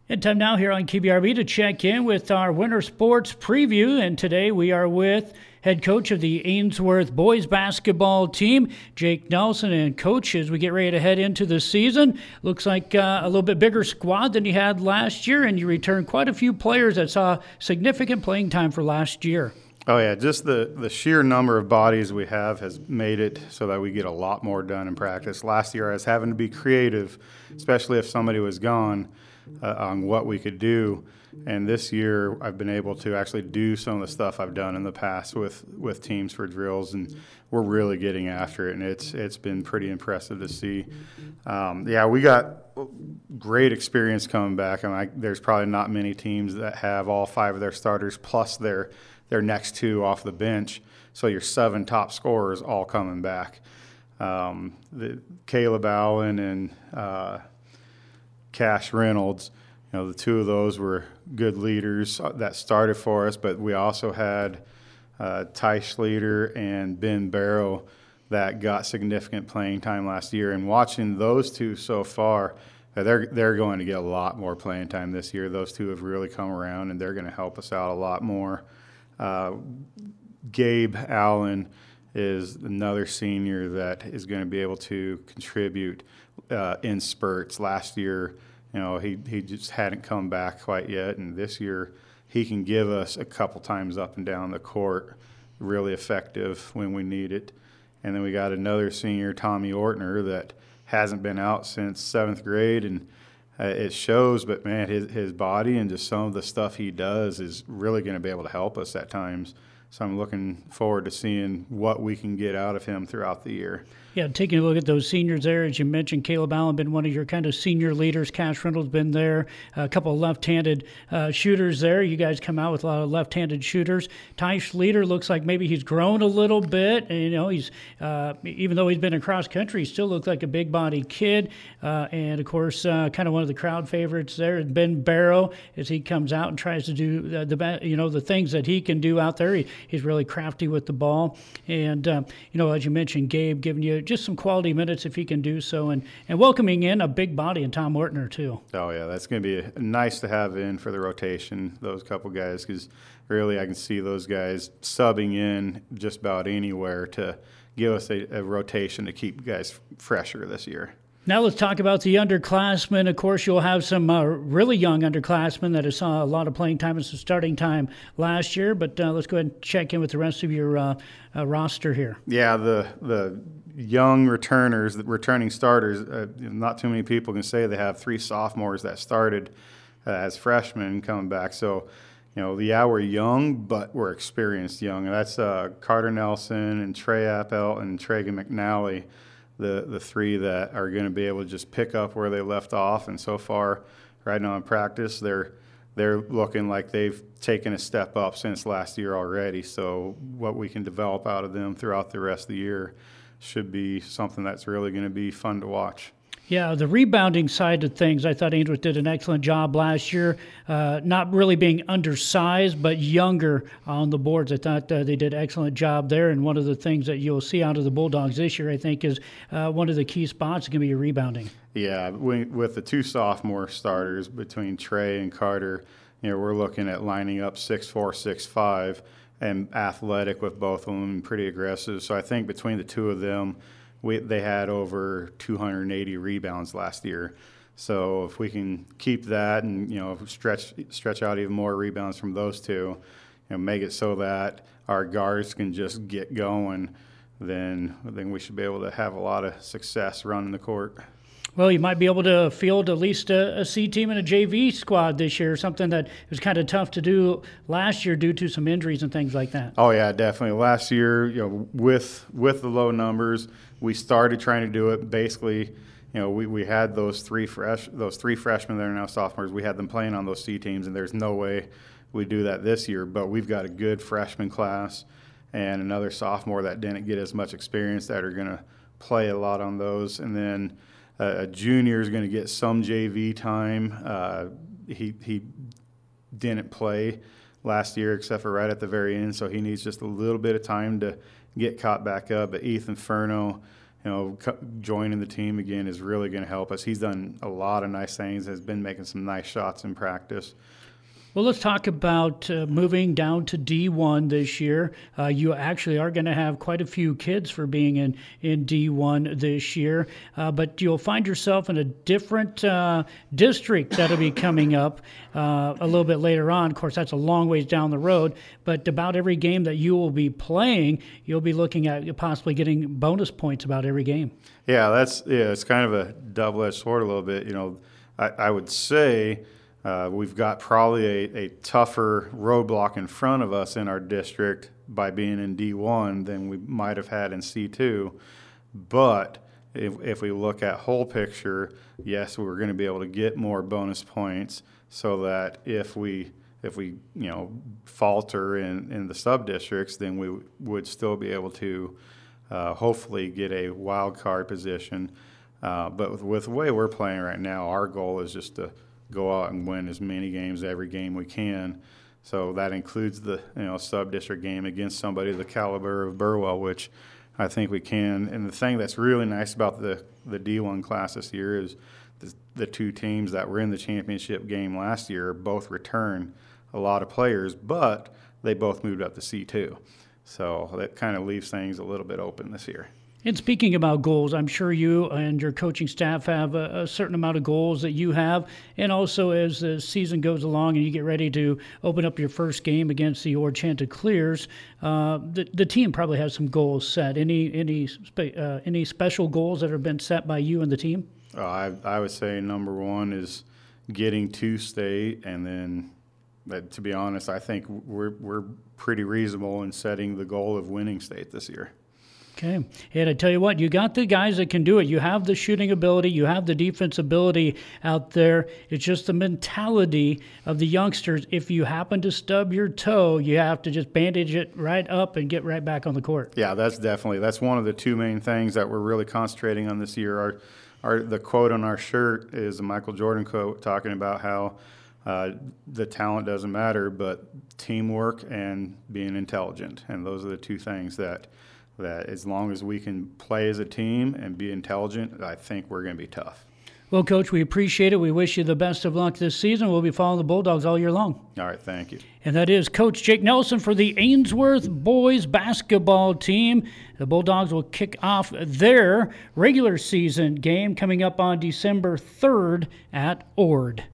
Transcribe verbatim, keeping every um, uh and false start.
And time now here on K B R B to check in with our winter sports preview. And today we are with head coach of the Ainsworth boys basketball team, Jake Nelson. And coach, as we get ready to head into the season, looks like uh, a little bit bigger squad than you had last year, and you returned quite a few players that saw significant playing time for last year. Oh, yeah, just the, the sheer number of bodies we have has made it so that we get a lot more done in practice. Last year I was having to be creative, especially if somebody was gone, uh, on what we could do. And this year I've been able to actually do some of the stuff I've done in the past with, with teams for drills, and we're really getting after it, and it's it's been pretty impressive to see. Um, yeah, we got great experience coming back. I mean, I, there's probably not many teams that have all five of their starters plus their their next two off the bench, so your seven top scorers all coming back. Um, the, Caleb Allen and uh, Cash Reynolds, you know, the two of those were good leaders that started for us, but we also had uh, Ty Schleter and Ben Barrow that got significant playing time last year. And watching those two so far, they're they're going to get a lot more playing time this year. Those two have really come around, and they're going to help us out a lot more. Uh, Gabe Allen is another senior that is going to be able to contribute uh, in spurts. Last year, you know, he, he just hadn't come back quite yet, and this year he can give us a couple times up and down the court, really effective when we need it. And then we got another senior, Tommy Ortner, that hasn't been out since seventh grade, and uh, it shows, but man, his, his body and just some of the stuff he does is really going to be able to help us at times. So I'm looking forward to seeing what we can get out of him throughout the year. Yeah, taking a look at those seniors there, as you mentioned, Caleb Allen been one of your kind of senior leaders. Cash Reynolds been there. A couple of left-handed uh, shooters there. You guys come out with a lot of left-handed shooters. Ty Schleter looks like maybe he's grown a little bit. And, you know, he's uh, even though he's been across country, he still looks like a big-body kid. Uh, and of course, uh, kind of one of the crowd favorites there is Ben Barrow, as he comes out and tries to do the, the you know the things that he can do out there. He, he's really crafty with the ball. And uh, you know, as you mentioned, Gabe giving you just some quality minutes if he can do so, and, and welcoming in a big body in Tom Ortner too. Oh yeah, that's going to be nice to have in for the rotation, those couple guys, because really I can see those guys subbing in just about anywhere to give us a, a rotation to keep guys fresher this year. Now let's talk about the underclassmen. Of course, you'll have some uh, really young underclassmen that have saw a lot of playing time and some starting time last year, but uh, let's go ahead and check in with the rest of your uh, uh, roster here. Yeah, the the young returners, the returning starters, uh, not too many people can say they have three sophomores that started uh, as freshmen coming back. So, you know, yeah, we're young, but we're experienced young. And that's uh, Carter Nelson and Trey Appel and Tragan McNally, the, the three that are going to be able to just pick up where they left off. And so far, right now in practice, they're they're looking like they've taken a step up since last year already. So what we can develop out of them throughout the rest of the year should be something that's really going to be fun to watch. Yeah, the rebounding side of things, I thought Ainsworth did an excellent job last year, uh, not really being undersized, but younger on the boards. I thought uh, they did an excellent job there, and one of the things that you'll see out of the Bulldogs this year, I think, is uh, one of the key spots is going to be your rebounding. Yeah, we, with the two sophomore starters between Trey and Carter, you know, we're looking at lining up six four, six five, and athletic with both of them, and pretty aggressive. So I think between the two of them, we, they had over two hundred eighty rebounds last year. So if we can keep that and, you know, stretch stretch out even more rebounds from those two, you know, make it so that our guards can just get going, then I think we should be able to have a lot of success running the court. Well, you might be able to field at least a, a C team and a J V squad this year, something that was kind of tough to do last year due to some injuries and things like that. Oh yeah, definitely. Last year, you know, with with the low numbers, we started trying to do it. Basically, you know, we, we had those three fresh those three freshmen that are now sophomores. We had them playing on those C teams, and there's no way we do that this year. But we've got a good freshman class and another sophomore that didn't get as much experience that are going to play a lot on those, and then Uh, a junior is going to get some J V time. Uh, he he didn't play last year except for right at the very end, so he needs just a little bit of time to get caught back up. But Ethan Furno, you know, co- joining the team again is really going to help us. He's done a lot of nice things, has been making some nice shots in practice. Well, let's talk about uh, moving down to D one this year. Uh, you actually are going to have quite a few kids for being in, in D one this year, uh, but you'll find yourself in a different uh, district that'll be coming up uh, a little bit later on. Of course, that's a long ways down the road, but about every game that you will be playing, you'll be looking at possibly getting bonus points about every game. Yeah, that's yeah, it's kind of a double-edged sword a little bit. You know, I, I would say Uh, we've got probably a, a tougher roadblock in front of us in our district by being in D one than we might have had in C two. But if, if we look at whole picture, yes, we're going to be able to get more bonus points so that if we if we you know falter in, in the sub districts, then we would still be able to uh, hopefully get a wild card position. Uh, but with, with the way we're playing right now, our goal is just to go out and win as many games, every game we can. So that includes the you know sub-district game against somebody the caliber of Burwell, which I think we can. And the thing that's really nice about the, the D one class this year is the, the two teams that were in the championship game last year both return a lot of players, but they both moved up to C two. So that kind of leaves things a little bit open this year. And speaking about goals, I'm sure you and your coaching staff have a, a certain amount of goals that you have. And also as the season goes along and you get ready to open up your first game against the Ord Chanticleers, uh, the, the team probably has some goals set. Any any spe- uh, any special goals that have been set by you and the team? Uh, I, I would say number one is getting to state, and then, but to be honest, I think we're we're pretty reasonable in setting the goal of winning state this year. Okay. And I tell you what, you got the guys that can do it. You have the shooting ability. You have the defense ability out there. It's just the mentality of the youngsters. If you happen to stub your toe, you have to just bandage it right up and get right back on the court. Yeah, that's definitely, that's one of the two main things that we're really concentrating on this year. Our, our the quote on our shirt is a Michael Jordan quote talking about how uh, the talent doesn't matter, but teamwork and being intelligent. And those are the two things that that as long as we can play as a team and be intelligent, I think we're going to be tough. Well, Coach, we appreciate it. We wish you the best of luck this season. We'll be following the Bulldogs all year long. All right, thank you. And that is Coach Jake Nelson for the Ainsworth boys basketball team. The Bulldogs will kick off their regular season game coming up on December third at Ord.